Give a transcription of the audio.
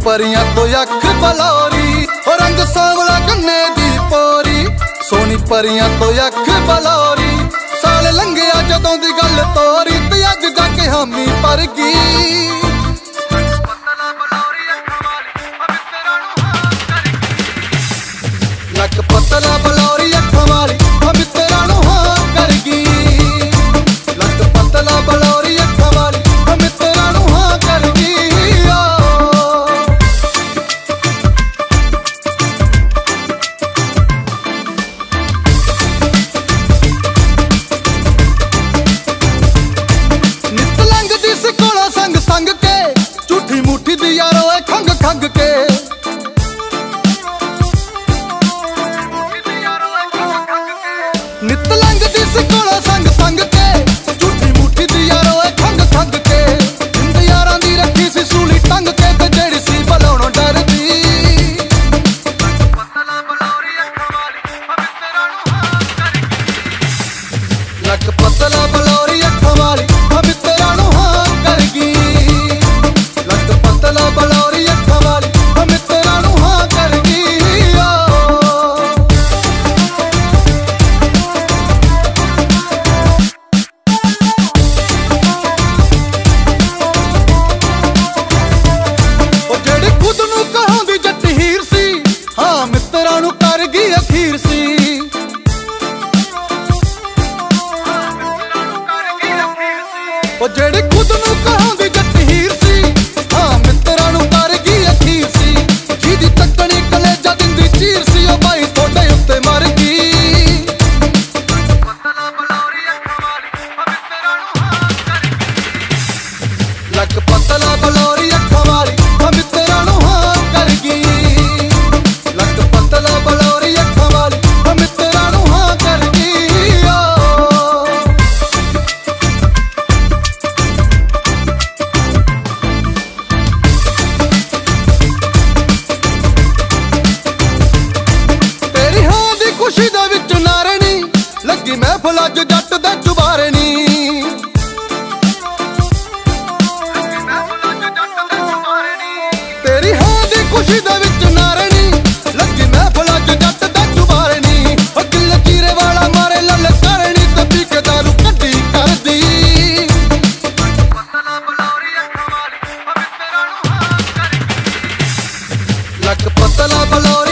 परियां तो अख बलौरी, ओ रंग सांवला गन्ने दी पोरी। सोनी परियां तो अख बलौरी, साल लंघिया जदों दी गल तोरी, ते अज जाके हामी पर गई। लक पतला बलौरी अखां वाली मित्तरां नूं हां कर गई। लक पतला बलौरी अखां वाली मित्तरां नूं हां कर गई। नित लंघदी सी कोला संग संग के, झूठी मूठी दी यारो खंग खंग के। नित लंघदी सी कोला संग संग के, झूठी मूठी दी यारो खंग खंग के। जिंद यारां दी रखी सी सूली टंग के, ते जेड़ी सी बलाउणों डरदी। लक पतला बलौरी अखां वाली मित्तरां नूं हां कर गई। लक पतला बलौरी अखां वाली मित्तरां नूं हां कर गई। मित्तरां नूं कर गई अखीर सी, ओ जेड़ी खुद नूं कहांदी जट हीर सी। हाँ मित्तरां नूं कर गई अखीर सी, जिहदी तकनी कलेजा दिंदी चीर सी, ओ भाई थोड़े उत्ते मर गई। लक पतला बलौरी अखां वाली मित्तरां नूं हां कर गई। लक पतला बलौरी अखां वाली मित्तरां नूं हां कर गई। तेरी हां दी खुशी दे विच नारे नी, लगी महफिल अज जट दे चुबारे नी। तेरी हां दी खुशी दे विच नारे नी, लगी महफिल अज जट दे चुबारे नी। दिल चीरे वाला मारे ललकार नी, ते पी के दारू कड्डी करदी। लक पतला बलौरी